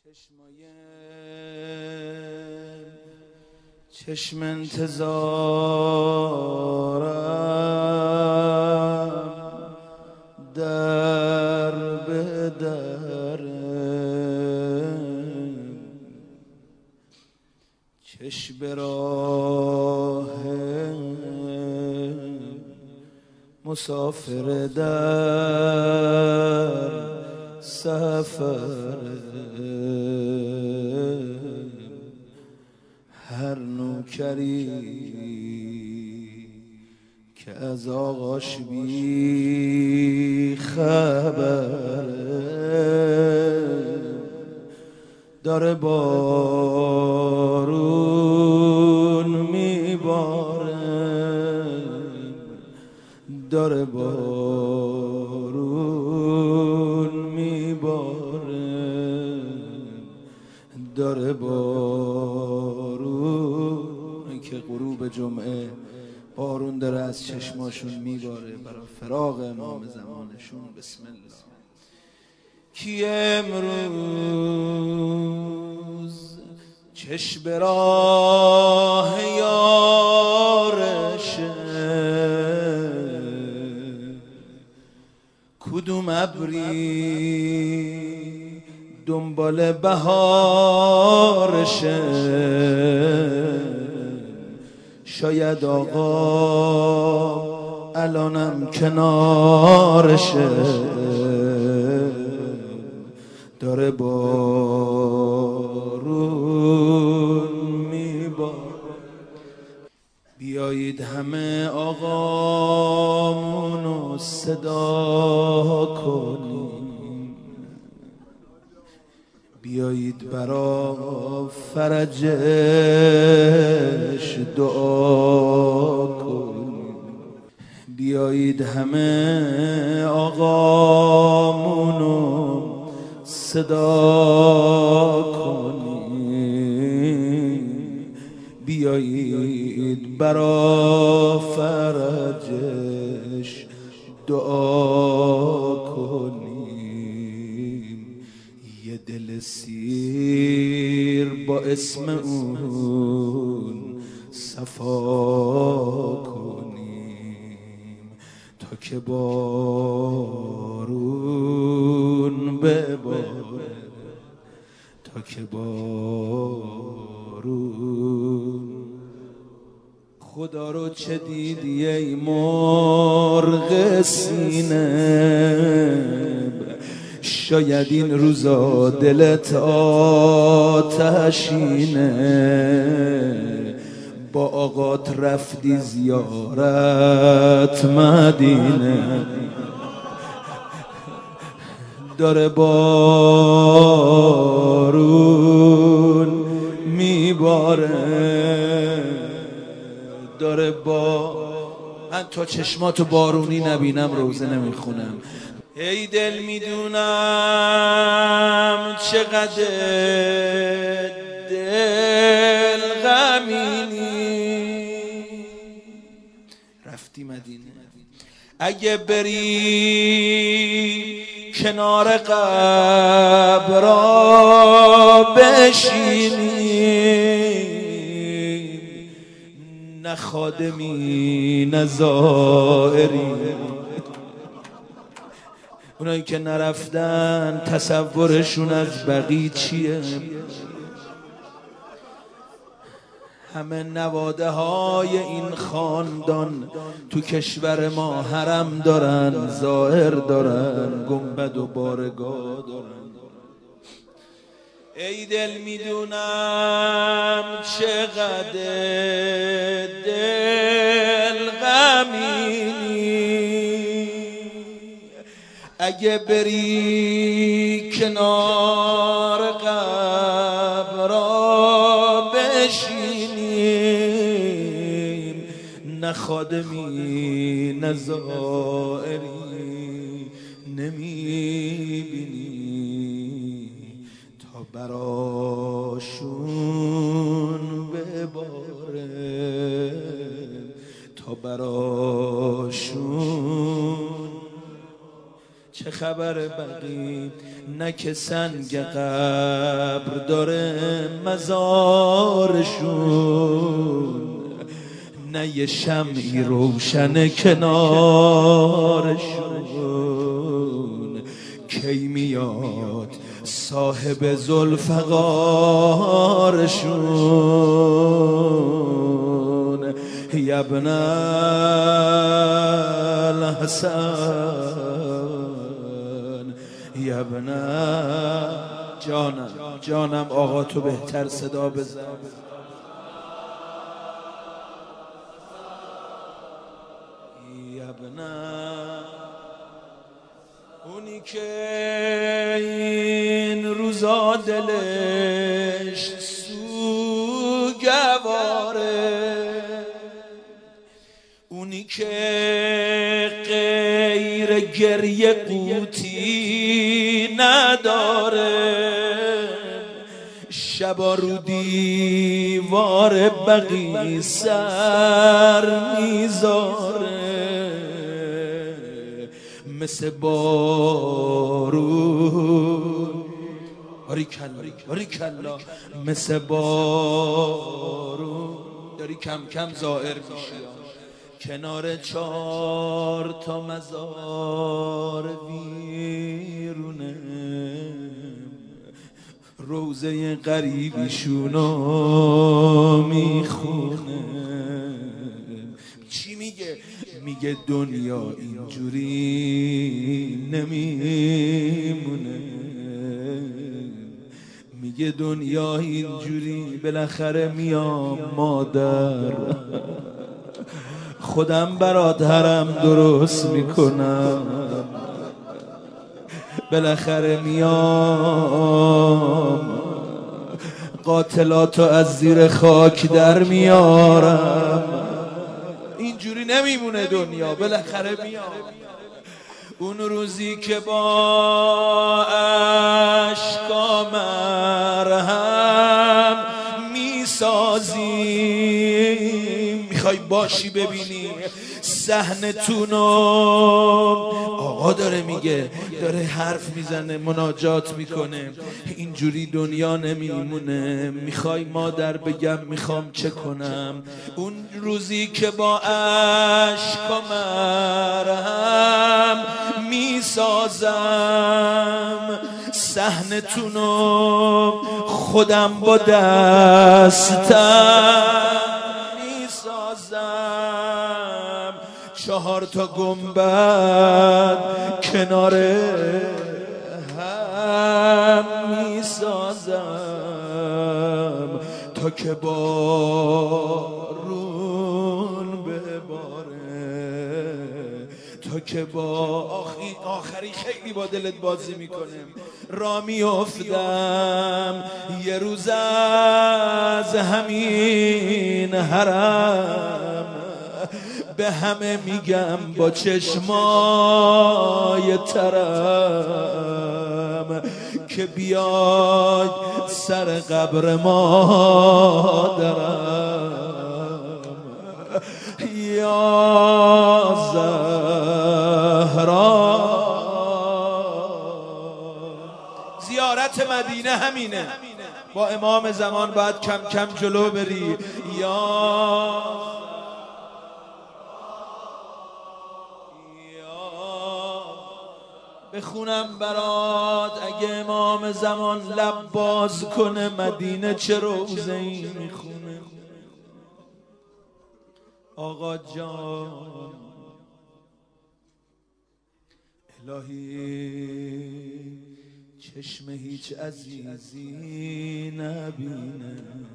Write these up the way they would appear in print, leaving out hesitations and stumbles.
چشم انتظارم در به در، چشم به راه مسافر در سفر. هر نوکری که از آغاش بی خبره، داره بارون میباره، داره بارون میباره، داره بارون که غروب جمعه بارون داره از چشماشون میباره برای فراق امام زمانشون. بسم الله. کی امروز چشم به راه یارشه، کدوم ابری دنبال بهارشه، شاید آقا الانم کنارشه، داره بارون میباره. بیایید همه آقامونو صدا کنیم، بیایید برا فرجش دعا کنیم، بیایید همه آقامونو صدا کنیم، بیایید برا فرجش دعا کنیم. یه دل سیر با اسم اون صفا کنیم، تا که بارون بباره، تا که بارون. خدا رو چه دیدی ای مرغ سینه، شاید این روزا دلت آتشینه، با آقات رفتی زیارت مدینه، داره بارون میباره، داره من تا چشماتو بارونی نبینم روزه نمیخونم. ای دل میدونم چقدر دل غمینی، رفتی مدینه، اگه بری کنار قبرا بشینی، نه خادمی نه زائری، اونایی که نرفتن تصورشون از بقیه چیه؟ همه نواده های این خاندان تو کشور ما حرم دارن، زائر دارن، گنبد و بارگاه دارن. ای دل میدونم چقدر دل غمینی، اگه بری کنار قبرا بشینیم، نه خادمی نه زائری نمیبینی، تا براشون بباره، تا براشون. چه خبر بقی؟ نه که سنگ قبر داره مزارشون، نه یه شمعی روشن کنارشون. کی میاد صاحب ذوالفقارشون؟ یا ابن الحسن، یا ابن جانم آقا تو بهتر صدا بزن. یا ابن اونی که این روزا دلش سوگواره، اونی که غیر گریه قوتی نداره، شبا رو دیوار بقی سر میذاره، مثل بارون باریکلا مثل بارون داری کم کم ظاهر میشی کنار 4 تا مزار ویرونه. روزه غریبیشونو میخونه. چی میگه؟ میگه دنیا اینجوری نمیمونه، میگه دنیا اینجوری بالاخره میام مادر، خودم برات حرم درست میکنم، بالاخره میام قاتلاتو از زیر خاک در میارم. اینجوری نمیمونه دنیا، بالاخره میام. اون روزی که با اشکا مرهم میسازیم، میخوای باشی ببینی صحنتونو. آقا داره میگه، داره حرف میزنه، مناجات میکنه. اینجوری دنیا نمیمونه. میخوای مادر بگم میخوام چه کنم؟ اون روزی که با اشک و مرهم میسازم صحنتونو، خودم با دستم میسازم. 4 تا گنبد کنار هم میسازم تا که بارون بباره، تا که با آخری خیلی با دلت بازی میکنه. را میافتم یه روز از همین حرم، به همه میگم با چشمای ترم که بیاید سر قبر مادرم. یا زهرا زیارت مدینه همینه، با امام زمان باید کم کم جلو بری. یا بخونم برات اگه امام زمان لب باز کنه مدینه چه روزه‌ای میخونه. آقا جان الهی چشم هیچ عزیزی نبینه،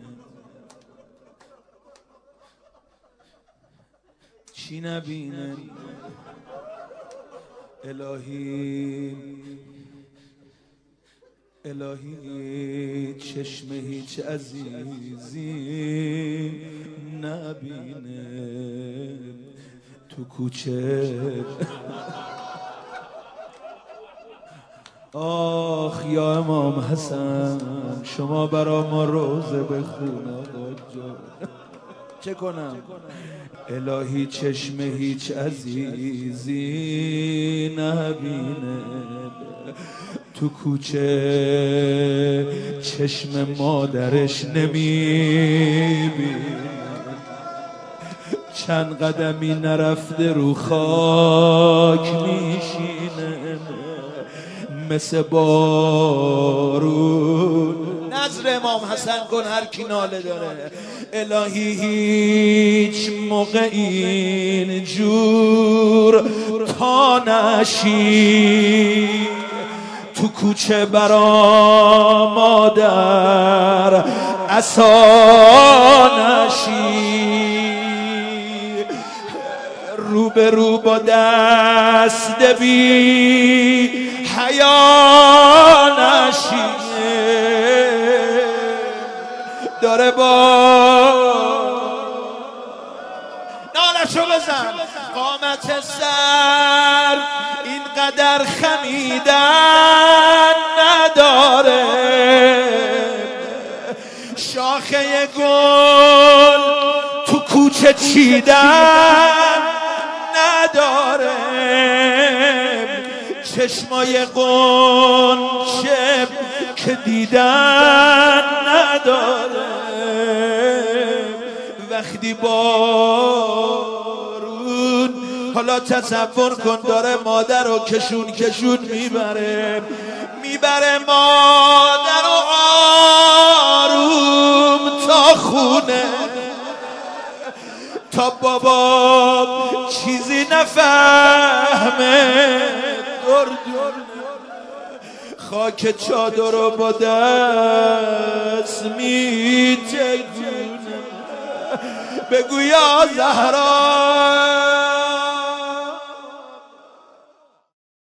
چی نبینه؟ الهی چشم هیچ عزیزی نبینه تو کوچه. آخ یا امام حسن شما برا ما روزه بخون. آقا جان چه کنم؟ الهی چشم هیچ عزیزی نبینه تو کوچه چشم مادرش نمیبینه، چند قدمی نرفته رو خاک میشینه مثل بارون. نظر امام حسن کن هر کی ناله داره. الهی هیچ موقع این جور تا نشی تو کوچه برا مادر عصا نشی، رو به رو با دست بی حیا نشی. داره با نالشو بزن قامت سر اینقدر خمیدن نداره، شاخه گل تو کوچه چیدن نداره، چشمای قنچه که دیدن نداره. وقتی بارون حالا تصور کن داره مادر رو کشون کشون میبره مادر رو آروم تا خونه، تا بابا چیزی نفهمه دور خاک چادر رو با دست میتگونه. بگو یا زهرا